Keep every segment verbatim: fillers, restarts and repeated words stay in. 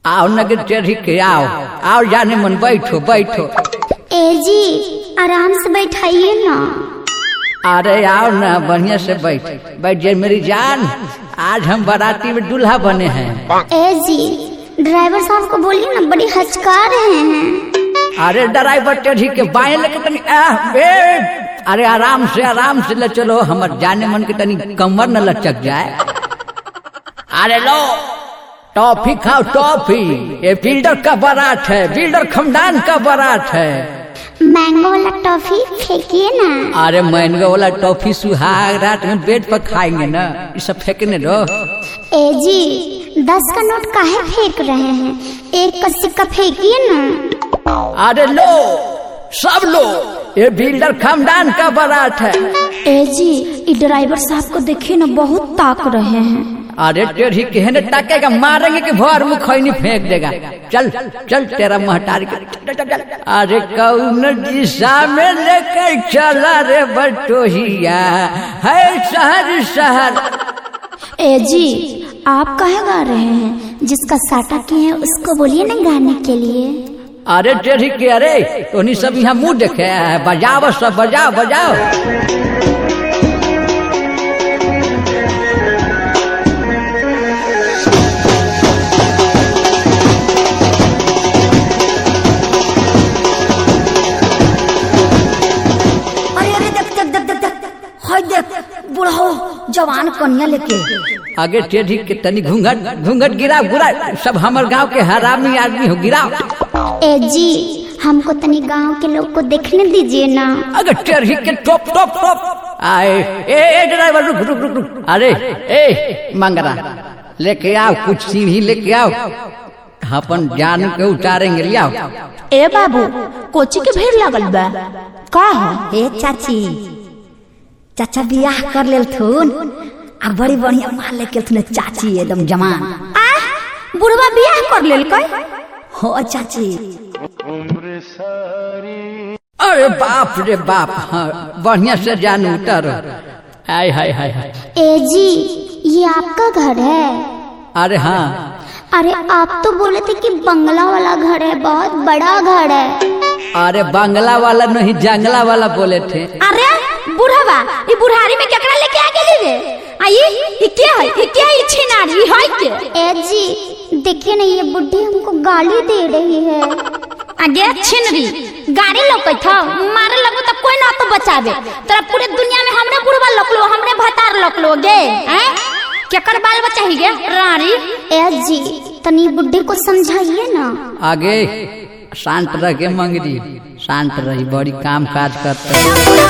आओ नगर टेढ़ी के आओ आओ जाने मन बैठो बैठो। ए जी आराम से बैठाइए ना। अरे आओ ना बढ़िया से बैठ बैठ जाए मेरी जान। आज हम बाराती में दूल्हा बने हैं। ए जी ड्राइवर साहब को बोलिए ना, बड़ी हचका रहे हैं। अरे ड्राइवर टेढ़ी के बाएं लेके तनी अरे आराम से आराम से ले चलो, हमर जाने मन के तनी कमर न लचक जाए। अरे लो टॉफी खाओ टॉफी, ये बिल्डर का बारात है, बिल्डर खमदान का बारात है। मैंगो वाला टॉफी फेंकिए ना। अरे मैंगो वाला टॉफी सुहाग रात में बेड पर खाएंगे ना, ये सब फेंकने दो। ए जी दस का नोट काहे फेंक रहे हैं, एक का सिक्का फेंकिए ना। अरे लो सब लो, ये बिल्डर खमदान का बारात है। ए जी ड्राइवर साहब को देखिए ना, बहुत ताक रहे हैं। अरे टेढ़ी कहने ताकेगा, मारेंगे कि भर मुखैनी फेंक देगा। चल चल तेरा महतारी के। अरे कौन दिशा में लेकर चला रे बटोहिया है शहर शहर। ए जी आप काहे गा रहे हैं, जिसका साटा किए हैं उसको बोलिए ना गाने के लिए। अरे टेढ़ी के अरे तो सब यहाँ मुँह देखे है, बजाओ सब बजाओ बजाओ। बुढ़ो जवान कन्या लेके आगे टेढ़ी के तनी घूंघट घूंघट गिरा गुरा, सब हमार गांव के हरामी आदमी हो गिराओ। ए जी हमको तनी गांव के लोग को देखने दीजिए ना। अगर टेढ़ी के टॉप टॉप टॉप आए। ए ए ड्राइवर रुक रुक रुक रुक। अरे ए मंगरा लेके आओ, कुछ सीढ़ी लेके आओ, अपन जान के उतारेंगे, ले आओ। ए बाबू कोची के भीड़ लगल बा का है? ए चाची चाचा बियाह कर लेल थुन, आ बड़ी बढ़िया माल लेके थुन चाची एकदम जवान। आ बुढ़वा बियाह कर लेल कई? हो चाची। अरे बाप रे बाप, हाँ बढ़िया से जान उतर। हाय हाय हाय हाय। ए जी ये आपका घर है? अरे हाँ। अरे आप तो बोले थे कि बंगला वाला घर है, बहुत बड़ा घर है। अरे बंगला वाला नहीं जंगला वाला बोले थे। अरे बुढ़वा ये बुढ़ारी में केकरा लेके आ गेली रे? आई ये क्या है, ये क्या है छिनारी है के? ए जी देखिए ना, ये बुढ़ी हमको गाली दे रही है। आगे छिनरी गाड़ी लौकत था, मारे लगो तो कोई ना तो बचावे। तेरा पूरे दुनिया में हमरे बुढ़वा लकलो, हमरे भतार लकलो गे हैं? केकर बाल बच्चा ही गे रानी? ए जी तनी बुढ़ी को समझाइए ना। आगे शांत रह के मंगरी, शांत रही, बड़ी काम काज करते।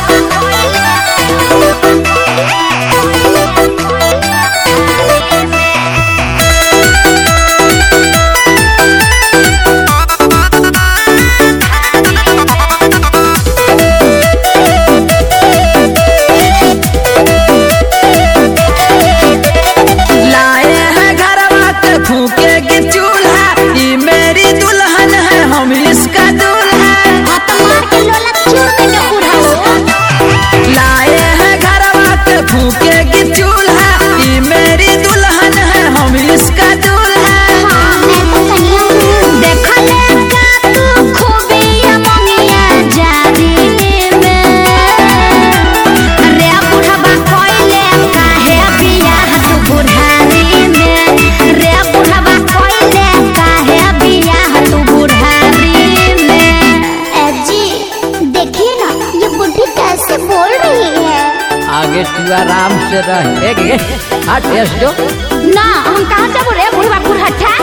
लाए हैं घरवा के फूकेगी चूल्हा, ये मेरी दुल्हन है हम इसका दूल्हा। लाए हैं घरवा के फूकेगी चूल्हा, ये मेरी दुल्हन है हम इसका दूल्हा। आगे तू आराम से रह। एक हट जो ना हम कहाँ जाबो रे बुढ़वा बुढ़ा।